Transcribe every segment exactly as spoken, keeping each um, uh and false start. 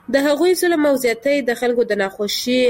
د هغوی ظلم او زیاتۍ د خلکو د ناخوشي،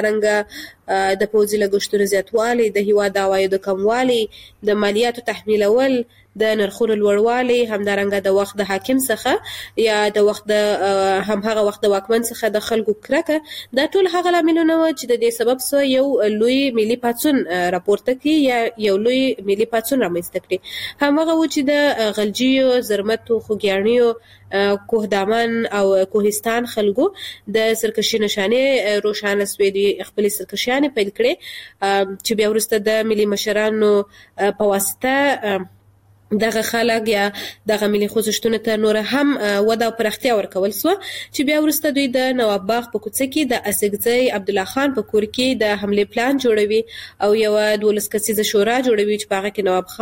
همدارنګه د پوځي لګښتونو زیاتوالی، د هیواد د عوایدو کموالی، د مالیاتو تحمیلول، د نرخونو لوړوالی، همدارنګه د وخت د حاکم څخه یا د وخت د همهغه وخت د واکمن څخه د خلکو کرکه، دا ټول هغه لاملونه وو چې د دې سبب څخه یو لوی ملي پاڅون راپورته کړي یا یو لوی ملي پاڅون رامنځته کړي. همهغه و چې د غلجیو، زرمتو، خوږیاڼیو، کوهدامن او کوهستان خلکو د سرکشي نشانې روښانه سوې دي، خپلې سرکشیانې پیل کړې چې بیا وروسته د ملي مشرانو په واسطه دغه خلک یا دغه ملي خوځښتونو ته نور هم وده او پراختیا ورکول سوه، چې بیا وروسته دوی د نواب باغ په کوڅه کې د اسګزي عبدالله خان په کور کې د حملې پلان جوړوي او یوه دولس کسیزه شورا جوړوي چې په هغه کې نواب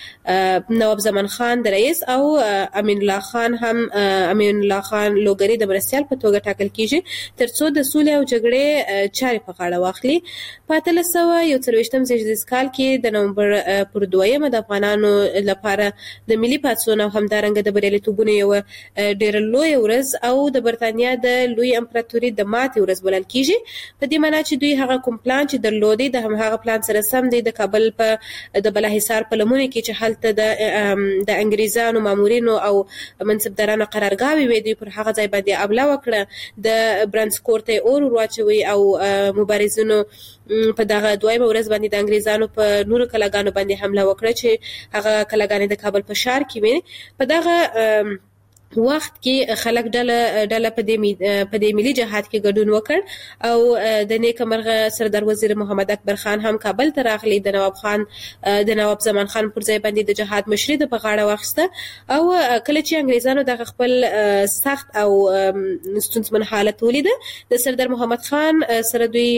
خان، نواب زمان خان د رئیس او امین الله خان هم امین الله خان لوګری د مرستیال په توګه ټاکل کیږي، ترڅو د سولې او جګړې چارې په غاړه واخلي. په اتلس سوه یو څلوېښتم زیږدیز کال کې د نومبر پر دویمه د افغانانو لپاره د ملي پاڅون او همدارنګه د بریالیتوبونو یوه ډېره لویه ورځ او د برتانیا د لوی امپراتوري د ماتې ورځ بلل کیږي، په دې معنا چې دوی هغه کوم پلان چې درلودی د همهغه پلان سره سم دی د کابل په د بالاحصار په لمنو کې چې هلته د د انګریزانو مامورینو او منصبدارانو قرارګاوې وې، دوی پر هغه ځای باندې حمله وکړه، د برنسکور ته اور ورواچوي او مبارزینو په دغه دویمه ورځ باندې د انګریزانو په نورو کلاګانو باندې حمله وکړه چې هغه کلاګانې د کابل په ښار کې وې. په دغه وخت کې خلک ډله ډله په دې په دې ملي جهاد کې ګډون وکړ او د نیکه مرغه سردار وزیر محمد اکبر خان هم کابل ته راغلی، د نواب خان د نواب زمان خان پر ځای باندې د جهاد مشري د په غاړه واخیسته. او کله چې انګریزانو دغه خپل سخت او ستونزمن حالت ولیده، د سردار محمد خان سره دوی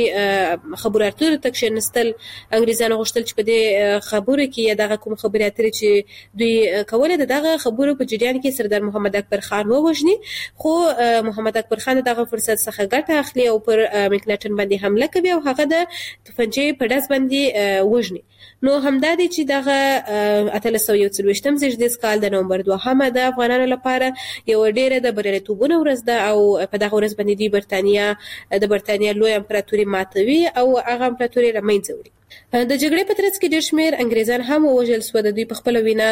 خبرو اترو ته کښېنستل. انګریزانو غوښتل چې په دې خبرو کې یا دغه کوم خبرې اترې چې دوی کولې د دغه خبرو په جریان کې سردار محمد اکبر خان ووژني، خو محمد اکبر خان دغه فرصت څخه ګټه اخلي او پر مکناټن باندې حمله کوي او هغه د توپنچې په ډز باندې وژني. نو همدا دی چې دغه اتلس سوه یو څلوېښتم زیږدیز کال د نومبر دوهمه د افغانانو لپاره یوه ډېره د بریالیتوبونو ورځ ده او په دغه ورځ باندې دوی برتانیا د برتانیا لوی امپراتوري ماتوي او هغه امپراتوري له منځه وړي. د جګړې په ترڅ کې ډېر شمېر انګریزان هم ووژل سوه. د دوی په خپله وینا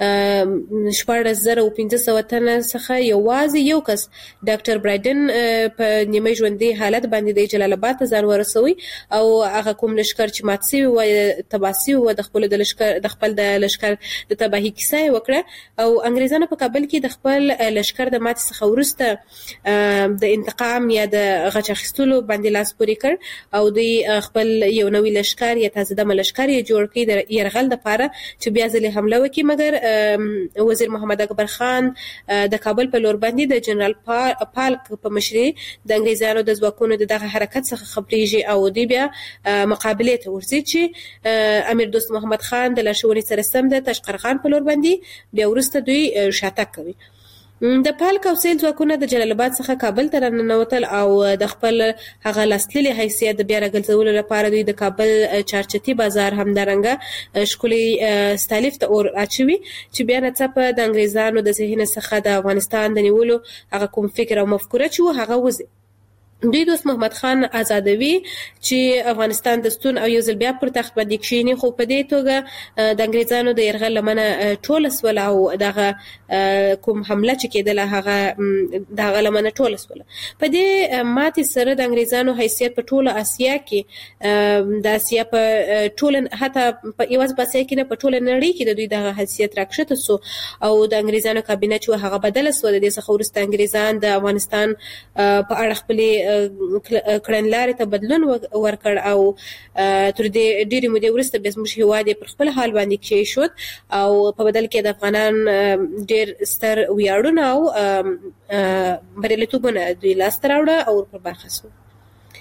شپاړس زره او پنځه سوه تنه څخه یوازې یو کس ډاکټر برایډن په نیمه ژوندي حالت باندې د جلال آباد ته ځان ورسوي او هغه کوم لښکر چې مات سوي وه، تباه سوي وه، د خپلو د لښکر د خپل د لښکر د تباهي کیسه یې وکړه او انګریزانو په کابل کې د خپل لښکر د ماتې څخه وروسته د انتقام یا د غچ اخیستلو باندې لاس پورې کړ او دوی خپل یو نوی لښکر یا تازه دمه لښکر یې جوړ کړي د یرغل دپاره چې بیا ځلې حمله وکړي، مګر وزیر محمد اکبر خان د کابل په لور باندې د جنرال پالک په مشري د انګریزانو د ځواکونو د دغه حرکت څخه خبریږي او دوی بیا مقابلې ته ورځي چې امیر دوست محمد خان د لارښوونې سره سم د تاشقرغان په لور باندې بیا وروسته دوی شاتګ کوي. د پالک او سیل ځواکونه د جلال آباد څخه کابل ته راننوتل او د خپل هغه لاسلیلي حیثیت د بیا راګرځولو لپاره دوی د کابل چارچتي بازار همدارنګه ښکلي ستالیف ته اور اچوي چې بیا ناڅاپه د انګریزانو د ذهن څخه د افغانستان د نیولو هغه کوم فکر او مفکوره چې و هغه وځي. دوی دوست محمد خان آزادوي چې افغانستان د ستون او یو ځل بیا پر تخت باندې کښېني، خو په دې توګه د انګریزانو د یرغل لمنه ټوله سوله او دغه کوم حمله چې کېدله هغه دغه لمنه ټوله سوله. په دې ماتې سره د انګریزانو حیثیت په ټوله اسیا کې د اسیا په ټوله حتی په یوازې په اسیا کې نه په ټوله نړۍ کې د دوی دغه حیثیت راکښته سو او د انګریزانو کابینه چې هغه بدله سوه. د دې څخه وروسته انګریزان د افغانستان په اړه خپلې کړنلارې ته بدلون ورکړ او تر دې ډېرې مودې وروسته بیا زموږ هېواد یې پر خپل حال باندې کېښود او په بدل کې د افغانان ډېر ستر ویاړونه او بریالیتوبونه دوی لاسته راوړه او پر برخه سو.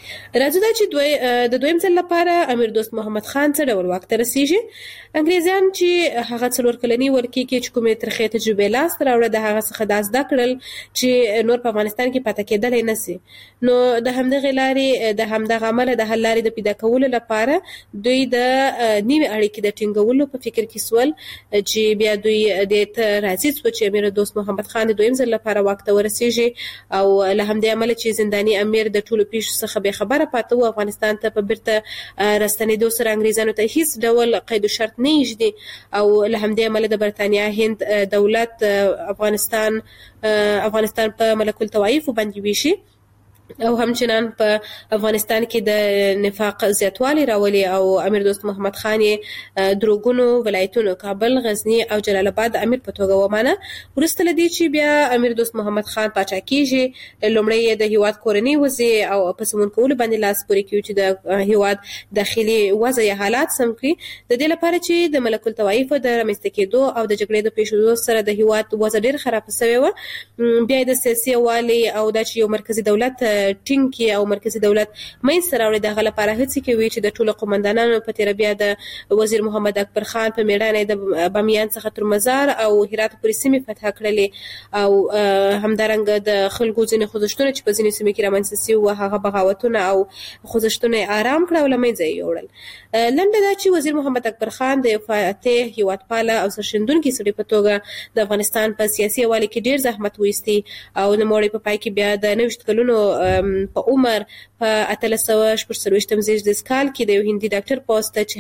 راځو دا چې دوی د دویم ځل لپاره امیر دوست محمد خان څه ډول واک ته رسیږي. انګریزان چې هغه څلور کلنی ولکې کې چې کومې ترخې تجربې لاس ته راوړه د هغه څخه دا زده کړل چې نور په افغانستان کې پاتې کېدلی نه سي، نو د همدغې لارې د همدغه عمله د حل لارې د پیدا کولو لپاره دوی د نوې اړیکې د ټینګولو په فکر کې سول چې بیا دوی دې ته راضي سوه چې امیر دوست محمد خان د دویم ځل لپاره واک ته ورسیږي او له همدې امله چې زنداني امیر د ټولو پیښو څخه بې خبره پاته و، افغانستان ته په بیرته راستنېدو سره انګریزانو ته هیڅ ډول قید و شرط نه ایږدي او له همدې امله د برتانیا هند دولت افغانستان افغانستان په ملک الطوایف باندې ویشي او همچنان په افغانستان کې د نفاق زیاتوالی راولي او امیر دوست محمد خان یې دروغونو ولایتونو کابل، غزنی او جلال آباد امیر په توګه ومانه. وروسته له دې چې بیا امیر دوست محمد خان پاچا کیږي، لومړی یې د هیواد کورنۍ وضع او په سمون کولو باندې لاس پورې کوي چې د هیواد داخلي وضع یا حالات سم کړي، د دې لپاره چې د ملک الطوایف د رامنځته کېدو او د جګړې د پیښېدو سره د هیواد وضع ډېر خراب شوې وه. بیا د سیاسي والي او د چې یو مرکزی دولت ټینګ کې او مرکزی دولت منځته راوړي، دغه لپاره هڅې کوي چې د ټولو قومندانانو په تېره بیا د وزیر محمد اکبر خان په میړانه د بامیان څخه تر مزار او هرات پورې سیمې فتح کړلې او همدارنګه د خلکو ځینې خوځښتونه چې په ځینې سیمې کې رامنځته سوي وو هغه بغاوتونه او خوځښتونه یې آرام کړه او له منځه یې یوړل. لنډه دا چې وزیر محمد اکبر خان د یو فاتح هیوادپاله او سرښندونکي سړي په توګه د افغانستان په سیاسي حوالې کې ډېر زحمت وایستی او نوموړی په پای کې بیا د نویشت کلونو په عمر په اتلس سوه شپږ څلوېښتم زېږدیز کال کې د یو هندي ډاکټر پوسټ چې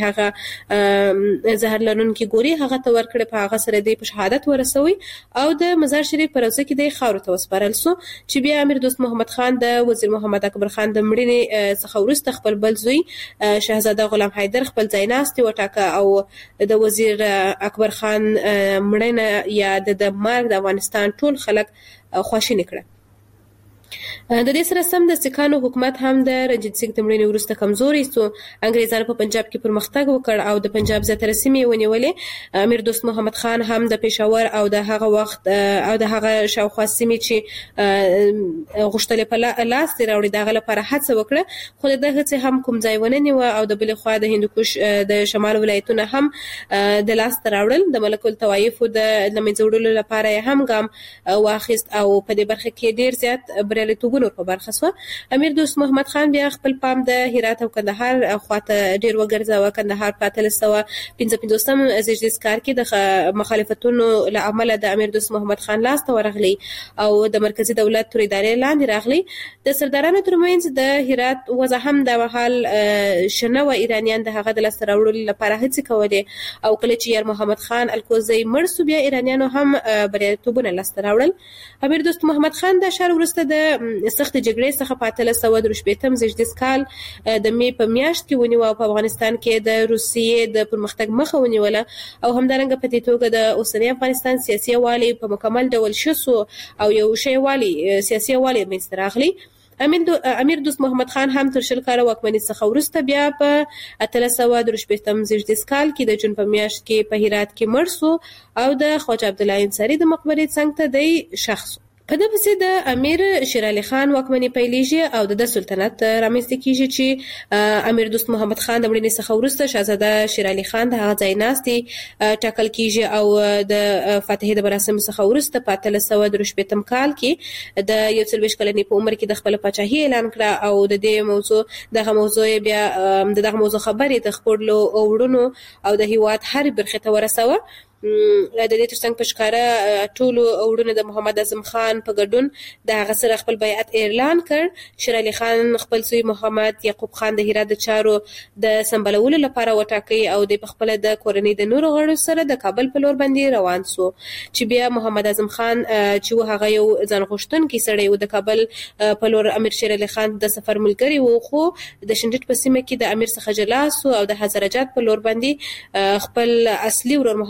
هغه زهر لرونکي ګولۍ هغه ته ورکړې، په هغه سره دی په شهادت ورسوي او د مزار شریف په روضه کې دی خاورو ته وسپارل سو چې بیا امیر دوست محمد خان د وزیر محمد اکبر خان د مړینې څخه وروسته خپل بل زوی شهزاده غلام حیدر خپل ځایناستي وټاکه او د وزیر اکبر خان مړینه یا د مرګ د افغانستان ټول خلک خواشیني کړه. د دې سره سم د سکانو حکومت هم د رنجیت سنګ د مړینې وروسته کمزوری سو. انګریزانو په پنجاب کې پرمختګ وکړ او د پنجاب زیاتره سیمې ونیولې. امیر دوست محمد خان هم د پېښور او د هغه وخت او د هغه شاوخوا سیمې چې غوښتلې په لاس دې راوړي د هغه لپاره هڅه وکړه، خو د دغه هڅې هم کوم ځای ونه نیوه او د بلې خوا د هندوکش د شمال ولایتونه هم د لاس ته راوړل. د ملک الطوایفو د له منځه وړلو لپاره یې هم ګام واخیست او په دې برخه کې ډېر زیات بریالیتوب په برخه سو. امیر دوست محمد خان بیا خپل پام د هرات او کندهار خواته ډیر وګرځاوه. کندهار په اتلس سوه پنځه پنځوسم زېږدیز کال کې د مخالفتونو له امله د امیر دوست محمد خان لاس ته ورغلی او د مرکزی دولت تر ادارې لاندې راغلی. د سردارانو ترمنځ د هرات وضع هم د مهال شنه و ایرانیان د هغه د لاسته راوړلو لپاره هڅې کولې او کله چې یار محمد خان الکوزی مړ سو بیا ایرانیانو هم بریالیتوبونه لاسته راوړل. امیر دوست محمد خان د ښار وروسته د سخت جګړې څخه په اتلس سوه درې شپېتم زېږدیز کال د مې په میاشت کې ونیوه او په افغانستان کې د روسیې د پرمختګ مخه ونیوله او همدارنګه په دې توګه د اوسني افغانستان سیاسي والی په مکمل ډول ښه سو او یو ښه والی سیاسي والی منځته راغلی. امیر دوست محمد خان هم تر شل کاله واکمنۍ څخه وروسته بیا په اتلس سوه درې شپېتم زېږدیز کال کې د جون په میاشت کې په هرات کې مړ سو او د خواجه عبدالله انصاري د مقبرې څنګ ته دی ښخ سو. په دې پسې د امیر شیر علي خان واکمنۍ پیلېږي او د سلطنت رامنځته کېږي چې امیر دوست محمد خان د مړینې څخه وروسته شهزاده شیر علي خان د هغه ځایناستي ټاکل کېږي او د فاتحې د مراسمو څخه وروسته په اتلس سوه درې شپېتم کال کې د یو څلوېښت کلنې په عمر کې د خپله پاچاهي اعلان کړه او د دې موضوع دغه موضوع بیا د دغه موضوع خبرې د خپلو وروڼو او د هیواد هرې برخې ته ورسوه. د دې ترڅنګ په ښکاره ټولو وروڼو د محمد اعظم خان په ګډون د هغه سره خپل بیعت اعلان کړ. شیر علي خان خپل زوی محمد یعقوب خان د هرات د چارو د سمبالولو لپاره وټاکئ او د خپله د کورنۍ د نورو غړو سره د کابل په لور باندې روان سو چې بیا محمد اعظم خان چې و هغه یو ځان غوښتونکی سړی و د کابل په لور امیر شیر علي خان د سفر ملګری و، خو د شنډټ په سیمه کې د امیر څخه جلا سو او د هزاره جات په لور باندې خپل اصلي ورور محمد حسین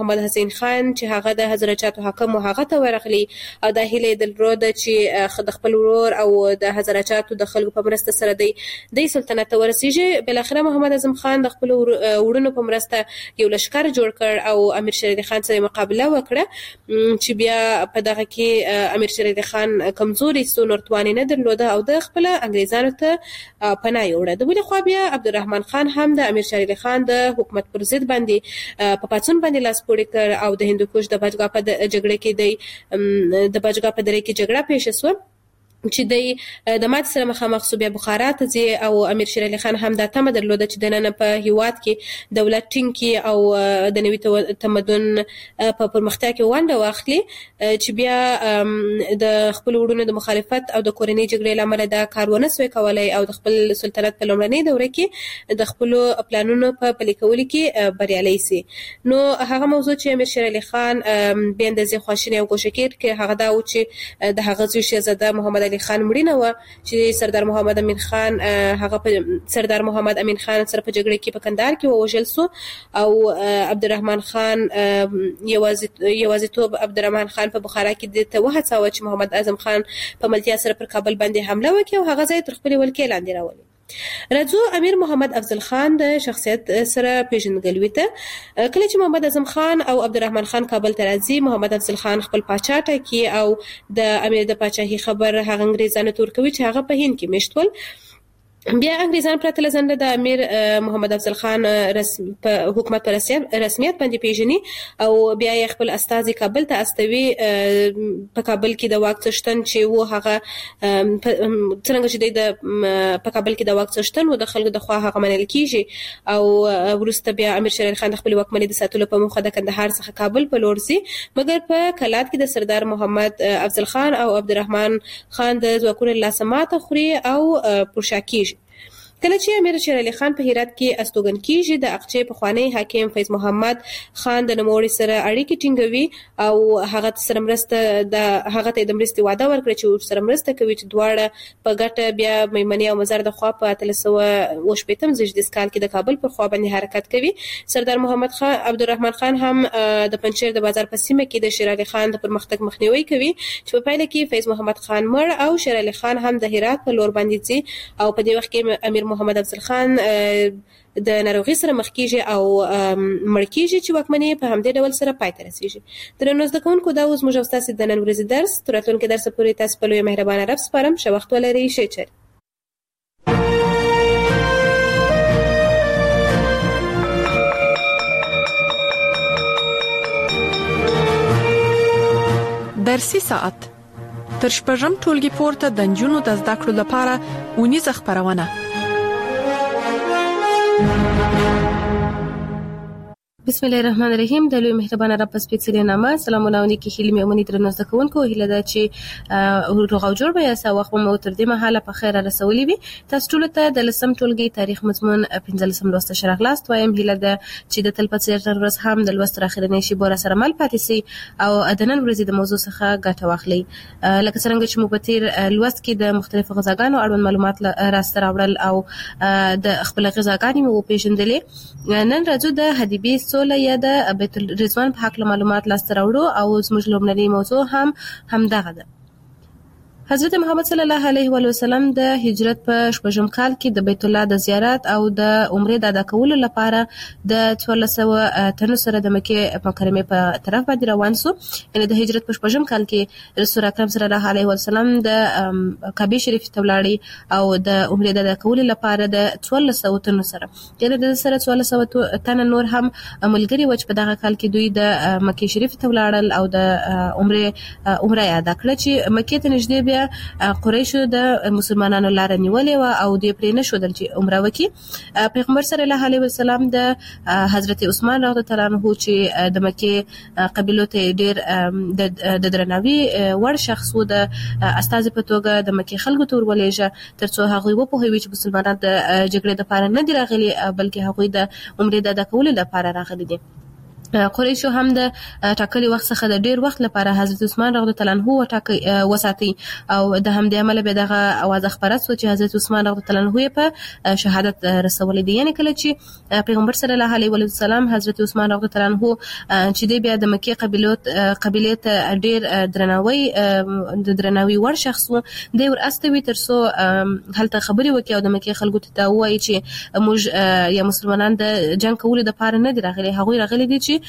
امین خان چې هغه د حضرت چاتو حاکم او هغه ته ورغلی او د هیله دلروده چې د خپل ورور او د حضرت چاتو د خلکو په مرسته سره دی د سلطنت ته ورسیږي. بل اخر محمد اعظم خان د خپل وړونو په مرسته یو لشکر جوړ کړ او امیر شیر علي خان سره مقابله وکړه چې بیا په دغه کې امیر شیر علي خان کمزوري سو نورتوانی نه درلوده او د خپل انګریزانو ته پناه یوړه. د بل خو بیا عبدالرحمن خان هم د امیر شیر علي خان د حکومت پر ضد باندې په پاتون باندې لاس پورې کړ او د هندوکش د بچګا په جګړه کې د د بچګا په دره کې جګړه پیښ شوه چې د د مات سره مخامخ سو. بیا بخارا ته ځي او امیر شیر علي خان هم د تمه درلوده چې د نن په هیواد کې دولت ټینګ کی او د نوي تمدن په پرمختیا کې ونډه واخلي چې بیا د خپل وړونو د مخالفت او د کورنۍ جګړې لامل دا کارونه سوی کولای او د خپل سلطنت په لومړنۍ دوره کې د خپل پلانونو په پلي کولو کې بریالي سي. نو هغه موضوع چې امیر شیر علي خان بیا د ځې خواشینی او کوشکیر کې هغه دا و چې د هغه زوی شهزاده محمد خان مړینه و چې سردار محمد امین خان هغه په سردار محمد امین خان سره په جګړه کې په کندهار کې ووژل سو او عبدالرحمن خان یوازې یوازېتوب عبدالرحمن خان په بخارا کې د ته وهڅاوه چې محمد اعظم خان په ملتیا سره پر کابل باندې حمله وکړي او هغه ځای تر خپل ولکې لاندې راولي. راځو امیر محمد افضل خان د شخصیت سره پیژندګلوي ته. کله چې محمد اعظم خان او عبدالرحمن خان کابل ته راځي محمد افضل خان خپل پاچا ټاکي او د امیر د پاچاهي خبر هغه انګریزانو ته ورکوي چې هغه په هند کې میشت ول. بیا انګریزان پرته لزنده د امیر محمد افضل خان رسم په حکومت پر رسمیت باندې پیژني او بیا یې خپل استازي کابل ته استوي. په کابل کې د واک څښتن چې و هغه څنګه چې د په کابل کې د واک څښتن و د خلکو د خوا هغه منل کیږي او وروسته بیا امیر شیر علي خان د خپل واکمنۍ د ساتلو په موخه د کندهار څخه کابل په لور ځي مګر په کلات کې د سردار محمد افضل خان او عبدالرحمن خان د ځواکونو لاسه ماته خوري او پرشا کیږي. کله چې امیر شیر علي خان په هرات کې استوګن کیږي د اقچې پخوانی حاکم فیض محمد خان د نوموړي سره اړیکې ټینګوي او هغه سره مرسته د هغه ته د مرستې وعده ورکړي چې سره مرسته کوي چې دواړه په ګټه بیا میمنې او مزار د خوا په اتلس سوه اوه شپېتم زیږدیز کال کې د کابل پر خوا باندې حرکت کوي. سردار محمد خان عبدالرحمن خان هم د پنجشیر د بازار په سیمه کې د شیر علي خان د پرمختګ مخنیوي کوي چې په پایله کې فیض محمد خان مړ او شیر علي خان هم د هرات په لور باندې ځي او په دې وخت کې امیر محمد افضل خان د ناروغي سره مخ کیږي او مړ کیږي چې واکمنۍ په همدې ډول سره پای ته رسیږي. درنو زده کوونکو دا اوس موږ او تاسو د نن ورځې درس تر راتلونکي درس پورې تاسو په لوی مهربانه رب سپارم. ښه وخت ولرئ. ښه چل. درسي ساعت تر شپږم ټولګي پورته د نجونو د زده کړو لپاره اونیزه خبرونه. بسم الله الرحمن الرحیم. د لوی مهربانه رب سپیڅلې نامه سلام علیکم کې هیله مې درنو زده کوونکو هیله ده چې روغ او جوړ به یاسه وخت مو تر دې مهاله په خیر رسولي وي. تاسو ټول ته د لسم ټولګي تاریخ مضمون پنځلسم لوست شرح لاست وایم هیله ده چې د تل په څیر تر ورځ هم د لوست اخرنۍ شی بور سره مل پاتې سي او د نن ورځې د موضوع څخه ګټه واخلي. لکه څنګه چې مو په تیر لوست کې د مختلفو غذاګانو اړوند معلومات راسته راوړل او د خپل غذاګانې مو پیژندلې. نن راځو د حدیبي سوله یا د بیت الرضوان په حق معلومات لاسته راوړو او زموږ لومړنی موضوع هم همدغه ده. حضرت محمد صلی الله علیه و سلم د هجرت په شپږم کال کې د بیت الله د زیارت او د عمرې د ادا کولو لپاره د څوارلس سوه تنو سره د مکې مکرمې په طرف باندې روان سو. یعنې د هجرت په شپږم کال کې رسول اکرم صلی الله علیه و سلم د کعبه شریف ته ولاړی او د عمرې د ادا کولو لپاره د څوارلس سوه تنو سره یعنې د سره څوارلس سوه تن نور هم ملګري و چې په دغه کال کې دوی د مکې شریف ته ولاړل او د عمرې عمره ادا کړه چې مکې ته نږدې قریشو د مسلمانانو لار نیولې و او دوی پرې نه شودل چې عمره وکړي. پیغمبر صلی الله علیه وسلم د حضرت عثمان رضی الله عنه چې د مکې قبیلو ته ډېر د درناوي وړ شخص و د استازي په توګه د مکې خلکو ته ورولېږه ترڅو هغوی وپوهوي چې مسلمانان د جګړې لپاره نه دي راغلي بلکې هغوی د عمرې د ادا کولو لپاره راغلي دي. قریشو هم د ټاکلي وخت څخه د ډیر وخت لپاره حضرت عثمان رضی الله عنه وټاکي وساتي او د همدې عمل به دغه आवाज خبره سو چې حضرت عثمان رضی الله عنه په شهادت رسولې دي. یعنی کله چې پیغمبر صلی الله علیه و سلم حضرت عثمان رضی الله عنه چې د بیا د مکی قبیلوت قبیله ته ډیر درناوی د درناوی ور شخص و د ور استوي ترسو هلته خبري وکي او د مکی خلکو ته وایي چې موږ یا مسلمانان د جنگ کولو د پاره نه دي راغلي، هغه راغلي دي چې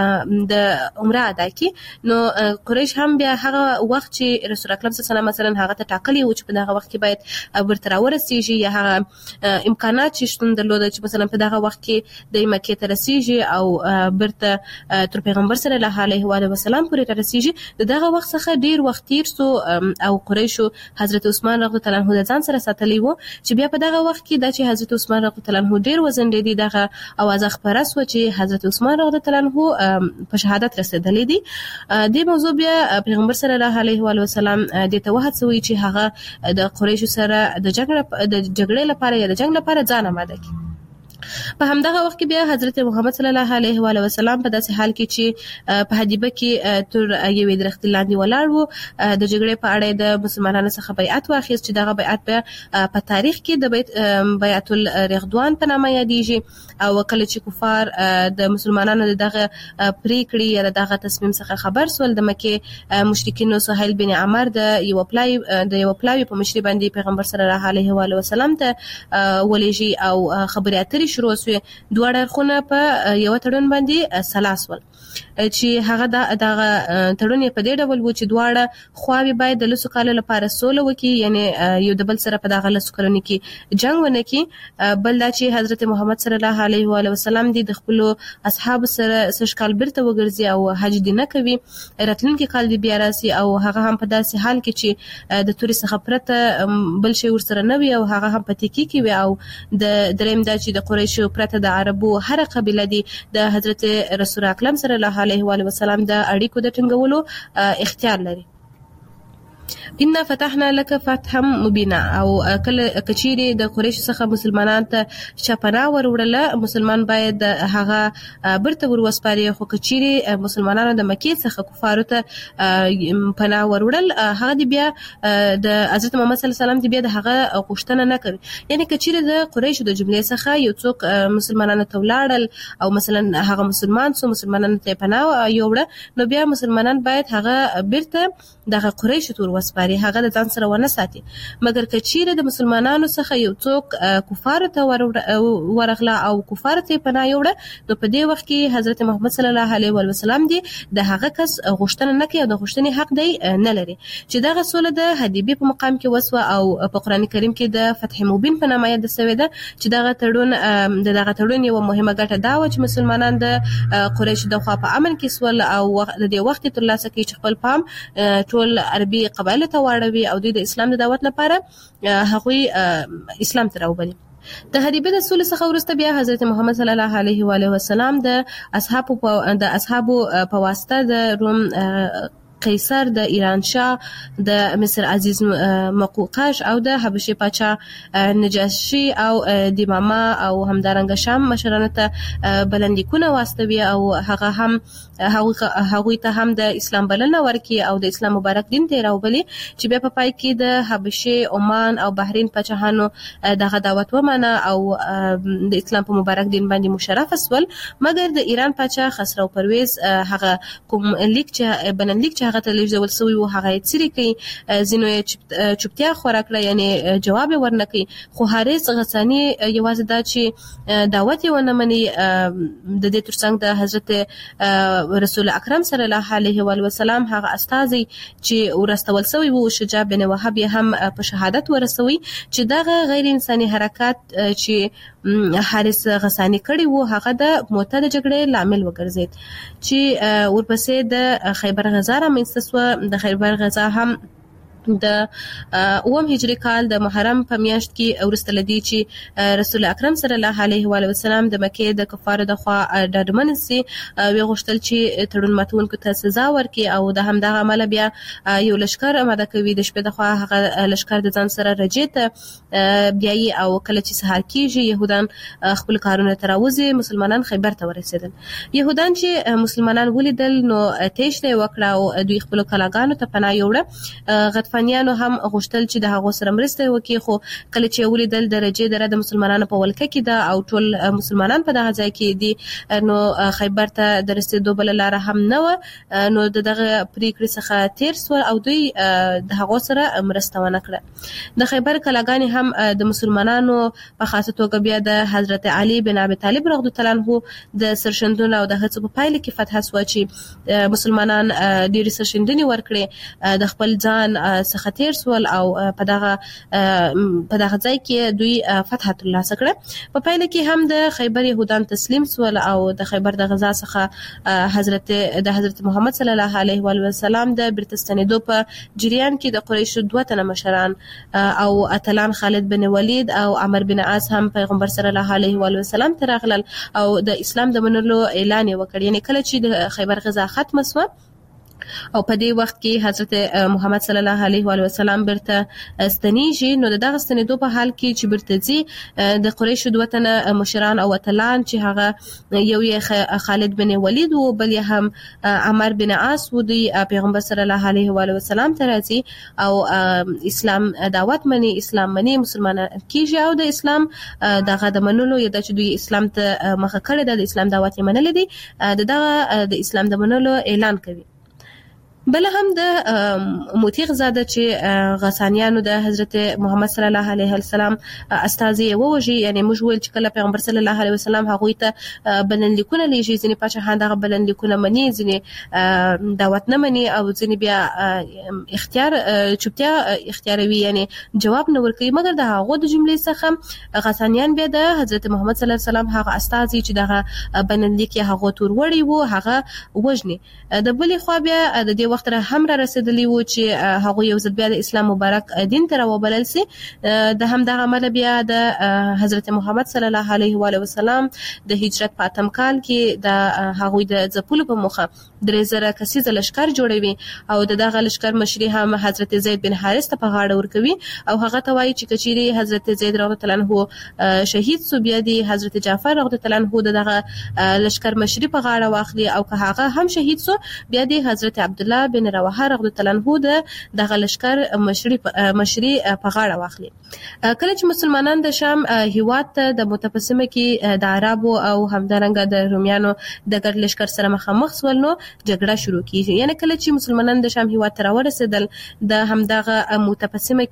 د عمره ادا کی. نو قریش هم بیا هغه وخت چې رسول اکرم صلی الله علیه وسلم مثلا هغه ته ټاکلی و چې په دغه وخت کې باید ورته ورسیږي یا هغه امکانات چې شتون درلود چې مثلا په دغه وخت کې د مکه ته رسیږي او برته تر پیغمبر صلی الله علیه و سلم پورې رسیږي. دغه وخت څخه ډیر وخت تیر سو او قریشو حضرت عثمان رضی الله عنه د ځان سره ساتلی و چې بیا په دغه وخت کې د چې حضرت عثمان رضی الله عنه ډیر وزن دی دغه आवाज خبره سو چې حضرت عثمان رضی الله عنه په شهادت رسیدلې دي. د موضوع بیا پیغمبر صلی الله علیه و سلم د توحد سوي چې هغه د قریشو سره د جګړه د جګړې لپاره یا د جنگ لپاره ځان آماده کړي. په همدغه وخت کې بیا حضرت محمد صلی الله علیه و علیه وسلم په داسې حال کې چې په حدیبه کې تر یوې درختې لاندې ولاړ وو د جګړې په اړه د مسلمانانو څخه بیعت واخیست چې دغه بیعت په تاریخ کې د بیت بیعت الرضوان په نامه یادېږي او کله چې کفار د مسلمانانو دغه پریکړې یا دغه تصمیم څخه خبر سول د مکه مشرکینو سهیل بن عمر د یو پلای د یو پلاوی په مشري باندې پیغمبر صلی الله علیه و علیه وسلم ته ولېږي او خبرې اترې شروع شوې. دوه اړخونه په یو تړون باندې سلاس ول چې هغه دغه تړون په دې ډول و چې دواړه خواوې باید د لسو کالو لپاره سوله وکړي، یعنی یو د بل سره په دغه لسو کلونو کې جنگ ونه کړي. بل دا چې حضرت محمد صلی الله علیه و علیه وسلم د خپل اصحاب سره سږ کال بیرته وګرځي او حج دې نه کوي، راتلونکي کال دې بیا راسي او هغه هم په داسې حال کې چې د توري څخه پرته بل شی ورسره نه وي او هغه هم په تکی کې وي او د دریم دا چې د قریشو پرته د عربو هر قبیله دي د حضرت رسول اکرم صلی الله علیه و علیه وسلم د اړیکو د ټینګولو اختیار لري. ان فتحنا لك فتحا مبینا او کله کچيري د قریش څخه مسلمانان ته شپنا وروړله مسلمان باید هغه برته وروسپاري، خو کچيري مسلمانانو د مکه څخه کفارو ته پنا وروړل هغه دی بیا د حضرت محمد صلی الله علیه وسلم دی بیا د هغه غوښتنه نه کوي. یعنی کچيري د قریش د جملې څخه یو څوک مسلمانانو ته ولاړل او مثلا هغه مسلمان سو مسلمانانو ته پنا یوړه نو بیا مسلمانان باید هغه برته دغه قریش تور وسپاري، هغه د ځان سره ونه ساتي. مګر کچيره د مسلمانانو څخه یو څوک کفار ته ورغله او کفار ته پناه یوړه نو په دې وخت کې حضرت محمد صلی الله علیه و سلم دی د هغه کس غوښتنه نه کوي او د غوښتنې حق دی نه لري چې دغه سوله د حدیبیه په مقام کې وسوه او په قران کریم کې د فتح مبین په نامه یاد شوی ده چې دغه تړون د دغه تړون یو مهمه ګټه دا و چې مسلمانان د قریش د خوا په امن کې سول او د دې وخت تر لاسه کې چې خپل پام ټول عربي قبایل ته واړوي او د اسلام د دعوت لپاره هغوی اسلام ته راوبلي. د حدیبیه د صلح څخه وروسته بیا حضرت محمد صلی الله علیه و علیه وسلم د اصحابو د اصحابو په واسطه د روم قیصر د ایران شاه د مصر عزیز مقوقش او د حبشي پاچا نجاشي او د ماما او همدارنګ شام مشرانو ته بلندیکونه واستوي او هغه هم هغه ته هم د اسلام بلنه ورکي او د اسلام مبارک دین ته راوبلي چې بیا په پای کې د حبشي عمان او بحرین پاچاهانو دغه دعوت ومنه او د اسلام په مبارک دین باندې مشرف اسول. مګر د ایران پاچا خسرو پرویز هغه کوم لیک چې بنن لیک هغه ته لږ سوي و هغه یې سری کوي زینو یې چوپتیا خورا کړه یعنی جواب ورنکي. خو حارث غسانی یوازې دا چې دعوت یې ونه مني د دې ترڅنګ د حضرت رسول اکرم صلی الله علیه و علیه وسلم هغه استازي چې ورستول سوی وو شجاع بن وهب هم په شهادت ورسوي چې دغه غیر انساني حرکت چې حارث غسانی کړی وو هغه د موته د جګړې لامل وګرځید چې ورپسې د خیبر غزا را منځته سوه. د خیبر غزا هم د اوم هجری کال د محرم په میاشت کې ورسته لدی چې رسول اکرم صلی الله علیه و وسلم د مکه د کفارو د خوا ډاډمن سي وی غوښتل چې تړون ماتونکو ته سزا ورکړي او د همدغه عمل بیا یو لشکر آماده کوي د شپې د خوا هغه لشکر د ځان سره رجیته بیاي او کله چې سهار کیږي يهودان خپل کارونه تراوزي مسلمانان خیبر ته ورسېدل يهودان چې مسلمانان ولیدل نو تېشته وکړه او دوی خپل کلاګانو ته پناه یوړه فنیانو هم غوښتل چې د هغو سره مرسته وکړي خو کله چې ولیدل درجه دره د مسلمانانو په ولکه کې ده او ټول مسلمانان په دغه ځای کې دي نو خیبر ته د رسیدو بل لار هم نه و نو دغه پریکړې څخه تیر سول او دوی د هغو سره مرسته ونه کړه د خیبر کلاګانې هم د مسلمانانو په خاصه توګه بیا د حضرت علي بن ابي طالب رضی الله عنه د سرشندونو او د هڅو په پایله کې فتح سو چې مسلمانان ډېری سرشندنې ورکړي د خپل ځان څخه تیر سول او په دغه په دغه ځای کې دوی فتح ترلاسه کړه په پایله کې هم د خیبر يهودان تسلیم سول او د خیبر د غزا څخه حضرت د حضرت محمد صلی الله علیه و وسلم د برتستانیدو په جریان کې د قریشو دوه تنه مشران او اتلان خالد بن ولید او عمر بن عاص هم پیغمبر صلی الله علیه و وسلم ته راغلل او د اسلام د منلو اعلان وکړ یعنی کله چې د خیبر غزا ختم شوه او په دې وخت کې حضرت محمد صلی الله علیه و وسلم برته استنیږي نو دغه استنیدو په حال کې چې برته زی د قریشو دوه تنه مشران او اتلان چې هغه یو یې خالد بن ولید او بل یې هم عمر بن عاص و دی پیغمبر صلی الله علیه و وسلم ته راځي او اسلام دعوت مني اسلام مني مسلمانان کیږي او د اسلام دغه د منلو یا د چې دوی اسلام ته مخه کړی د اسلام دعوت یې منل دي دغه د اسلام د منلو اعلان کوي بل هم د موتی غزاده چې غسانیانو د حضرت محمد صلی الله علیه وسلم استازي ووجي یعنی موږ ویل چې کله پیغمبر صلی الله علیه وسلم هغه ته بلنلیکونه لیږي ځینې پاچاهان دغه بلنلیکونه مني ځینې دعوت نه مني او ځینې بیا اختیار چوپتیا اختیاروي یعنی جواب نه ورکوي مګر د هغه د جملې څخه غسانیان بیا د حضرت محمد صلی الله علیه وسلم هغه استازي چې دغه بلنلیک هغه تور وړي وو هغه وجني د بلې خوا بیا د دې وخت را هم را رسیدلی وو چې هغه یو ځل بیا د اسلام مبارک دین ته راوبلل سي د هم دغه عمل بیا د حضرت محمد صلی الله علیه و وسلم د هجرت په اتم کال کې د هغه د ځپلو په مخه درې زره کسیز لشکر جوړوي او دغه لشکر مشري هم حضرت زید بن حارث ته په غاړه ورکوي او هغه ته وایي چې کچيري حضرت زید رضی الله عنه شهید سو بیا د حضرت جعفر رضی الله عنه دغه لشکر مشري په غاړه واخلي او که هغه هم شهید سو بیا د حضرت عبد الله بن رواحه رضی الله عنه دغه لشکر مشري مشري په غاړه واخلي کله چې مسلمانان د شام هیواد ته د متقسمه کې د عربو او همدارنګه د روميانو د ګډ لشکر سره مخامخ سول نو جګړه شروع کیږي یعنی کله چې مسلمانان د شام هیواد ته راورسېدل د همدغه متقسمه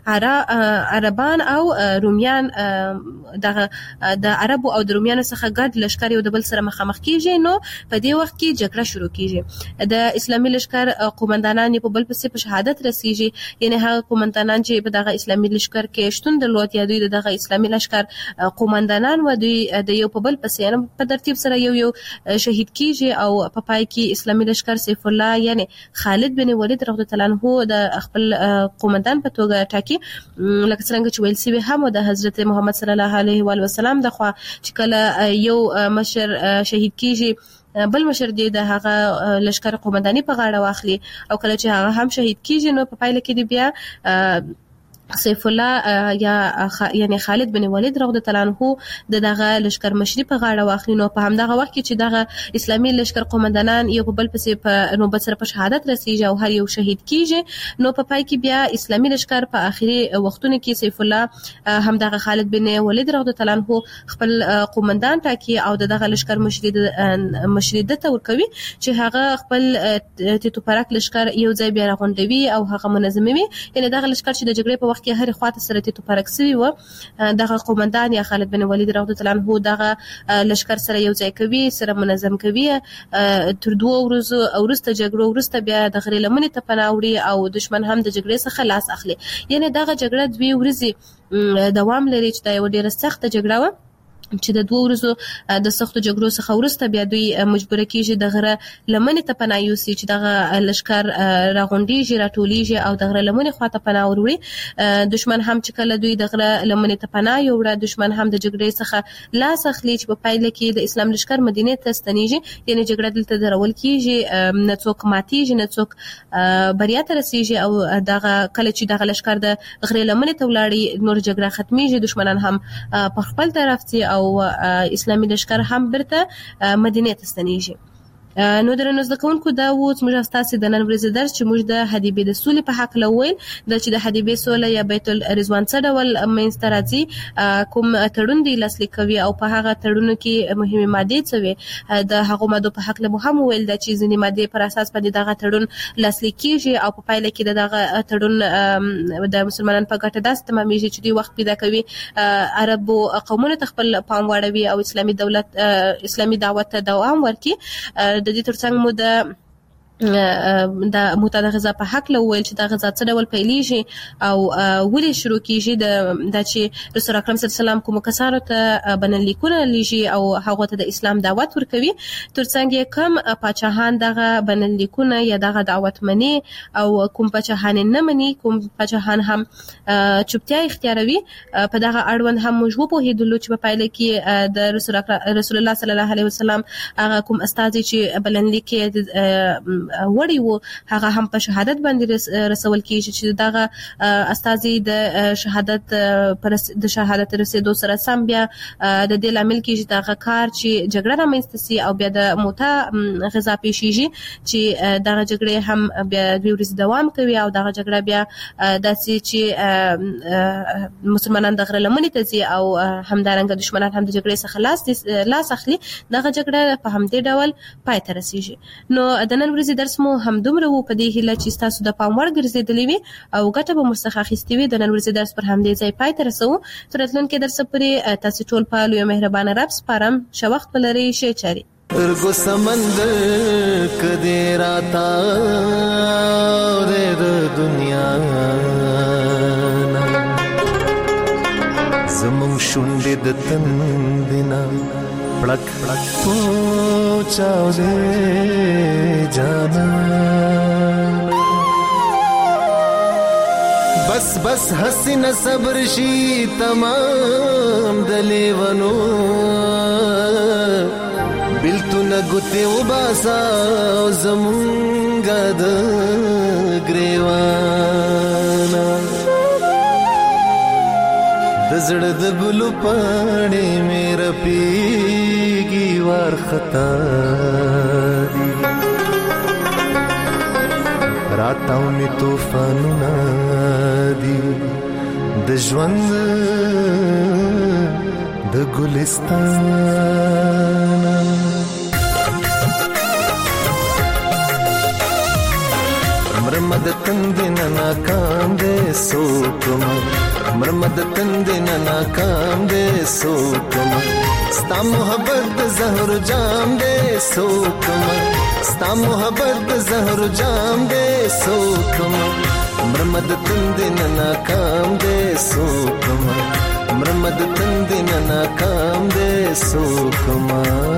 کې عربان او روميان دغه د عربو او د روميانو څخه ګډ لشکر یو د بل سره مخامخ کیږي نو په دې وخت کې جګړه شروع کیږي د اسلامي لشکر قومندانان په بل پسې په شهادت رسیږي یعنی هغه قومندانان چې په دغه اسلامي لشکر کې شتون درلود یا دوی دغه اسلامي لشکر قومندانان و دوی د یو په بل پسې په ترتیب سره یو یو شهید کیږي او په پای کې اسلامي لشکر سیف الله یعنی خالد بن ولید رضی الله عنه د خپل قومندان په توګه ټاکي لکه څنګه چې ویل سوي هم د حضرت محمد صلی الله علیه و وسلم د خوا چې کله یو مشر شهید کیږي بل مشر دی د هغه لشکر قومنداني په غاړه واخلي او کله چې هغه هم شهید کیږي نو په پایله کې دی بیا سیف الله یا یعنی خالد بن ولید رضی الله عنه د دغه لشکر مشري په غاړه واخلي نو په همدغه وخت کې چې دغه اسلامي لشکر قومندانان یو په بل پسې په نوبت سره په شهادت رسیږي او هر یو شهید کیږي نو په پای کې بیا اسلامي لشکر په اخري وختونو کې سیف الله همدغه خالد بن ولید رضی الله عنه خپل قومندان ټاکي او دغه لشکر مشري مشري دته ورکوي چې هغه خپل تیتو پرک لشکر یو ځای بیا راغونډوي او هغه منظموي یعنی دغه لشکر چې د جګړې په وخت کې هر خواته سره تیتو پرک سوي و دغه قومندان یا خالد بن ولید رضی الله عنه دغه لشکر سره یو ځای کوي سره منظم کوي تر دوه ورځې ورسته جګړه ورسته بیا د غری لمنې ته پناوړي او دشمن هم د جګړې څخه لاس اخلي یعنی دغه جګړه دوی ورځې دوام لري چې دا یو ډیره سخت جګړه و چې د دوه ورځو د سختو جګړو څخه وروسته بیا دوی مجبور کیږي د غره لمنې ته پناه یوسي چې دغه لشکر راغونډيږي راټوليږي او د غره لمنې خواته پناه وروړي. دشمن هم چې کله دوی د غره لمنې ته پناه یوړه دشمن هم د جګړې څخه لاس اخلي چې په پایله کې د اسلام لشکر مدینه ته ستنیږي، یعنی جګړه دلته درول کیږي، نه څوک ماتیږي نه څوک بریا ته رسیږي او دغه کله چې دغه لشکر د غره لمنې ته ولاړی نور جګړه ختميږي، دشمنان هم په خپل طرف ته او اسلامي لشکر هم برته مدینه ته ستنیږي. نو درنو زده کوونکو دا و چې موږ تاسو د نن ورځې درس چې موږ د حدیبې د سولې په حق لوي د چې د حدیبې سوله یا بیت الرضوان څه ډول منځته راځي، کوم تړون دی لاسلیک کوي او په هغه تړونو کې مهمه ماده څه وي، د هغه ماده په حق له هم ویل د چې ځینې ماده پر اساس باندې دغه تړون لاسلیک کیږي او په پایله کې دغه تړون د مسلمانانو په ګټه داس تمامېږي چې دوی وخت پیدا کوي عربو قومونو ته خپل پام واړوي او اسلامي دولت اسلامي دعوت ته دوام ورکړي. د دې ترڅنګ مو د د معتاده غذا په حق لویل چې دا غذا څه ډول پیلېږي او ولې شروع کیږي د د چې رسول اکرم صلی الله علیه وسلم کوم کسانو ته بنلیکونه لیږي او هغه ته د اسلام دعوت ورکوي، ترڅنګ کم پاچاهان دغه بنلیکونه یا دغه دعوت مني او کوم پاچاهان نه مني، کوم پاچاهان هم چوپتیا اختیاروي. په دغه اړوند هم موږ وپوهېدلو چې په پایله کې د رسول رسول الله صلی الله علیه وسلم هغه کوم استازي چې بلنلیک وړي وو هغه هم په شهادت باندې رسول کیږي چې دغه استازي د شهادت پر د شهادت رسیدو سره سم بیا د دې لامل کیږي دغه کار چې جګړه رامنځته سي او بیا د موته غذا پیښیږي چې دغه جګړه هم بیا دوی ورځ دوام کوي او دغه جګړه بیا داسې چې مسلمانان دغه لمنې ته ځي او همدارنګه دشمنان هم د جګړې څخه لاس لاس اخلي، دغه جګړه په همدې ډول پای ته رسیږي. نو د نن ورځې درس مو هم دومره وو، په دې هیله چې تاسو د پام وړ ګرځېدلې وي او ګټه به مو څخه اخیستې وي. د نن ورځې درس پر همدې ځای پای ته رسوو. تر راتلونکي درس پورې تاسو ټول په لوی مهربانه رب سپارم. ښه وخت ولرئ. ښه چاري ترګو سمندر کدی راتا د دنیا زمون شونډې د تندنا پړک پړک پوچاو دې جانا بس بس حسین صبر شي تمام دلیونو بلتو نګوتې وباسا زمونږ د ګریوانا د زړه د ګلو پاڼې مې رپېږي وار خطا دي راتاو مې طوفانونه دي د ژوند د ګلستان مرمد تندنا ناکام دے سوکم مرمد تندنا ناکام دے سوکم ستا محبت زہر جام دے سوکم ستا محبت زہر جام دے سوکم مرمد تندنا ناکام دے سوکم مرمد تندنا ناکام دے سوکم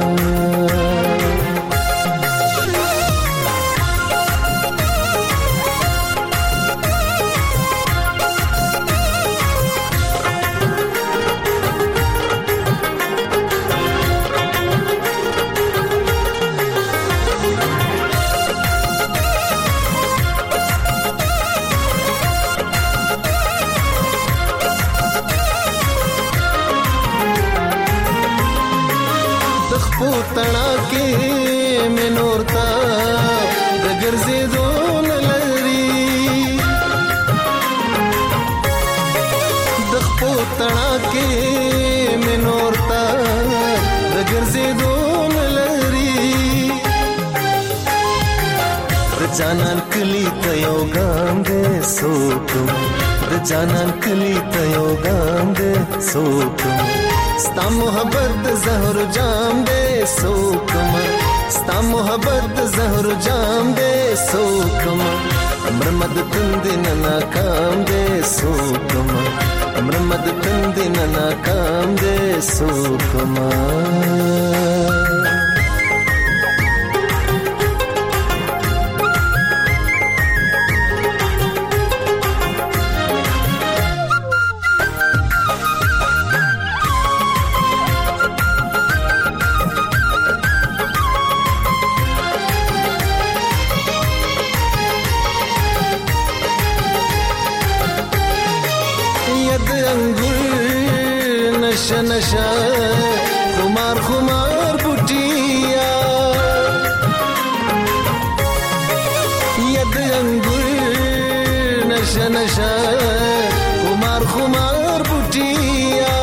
تنا کې منورتا د ګرځېدو نه لري د خپو تنا کې منورتا د ګرځېدو نه لري د جانان کلی ته یو ګام دې سوکم د جانان کلی ته یو ګام دې سوکم ستا محبت زہر جام دے سوکم ستا محبت زہر جام دے سوکم مرمد تندن ناکام دے سوکما مرمد تندن ناکام دے سوکما नशा नशा खुमार खुमार बुटिया यद अंगुर नशा नशा खुमार खुमार बुटिया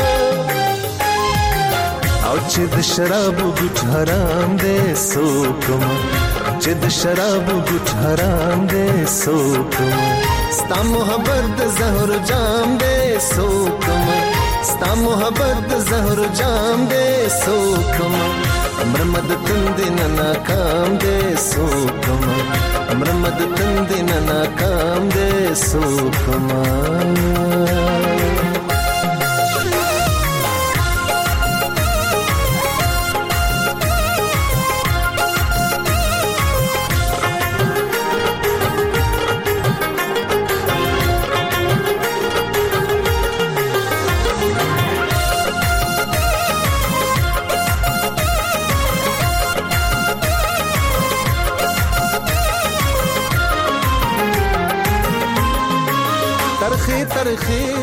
और चिद शराब गुट हराम दे सोकमा चिद शराब गुट हराम दे सोकमा स्ता मोहब्बत जहर जाम दे सोकमा स्ता मोहब्बत जहर जाम दे सोकमा मरमद तंदिन नाकाम दे सोकमा मरमद तंदिन नाकाम दे सोकमा तरखे तरखे